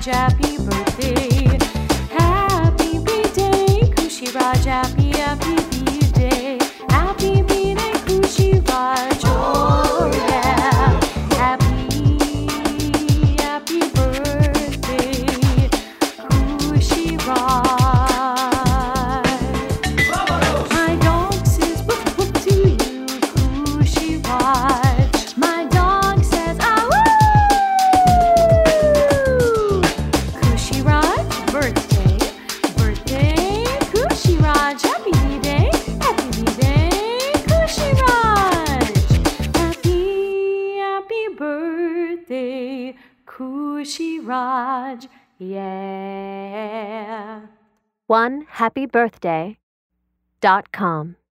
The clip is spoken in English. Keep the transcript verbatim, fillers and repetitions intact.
Raj, happy birthday. Happy birthday, Khushi Raj, happy, happy birthday. Happy birthday, Khushi Raj, oh yeah. Happy, happy birthday, Khushi Raj. My dog says whoop whoop to you, Khushi Raj. My dog says ah woo. Khushi Raj, birthday, birthday, Khushi Raj, happy birthday, happy birthday, Khushi Raj. Happy, happy birthday, Khushi Raj, yeah. one happy birthday dot com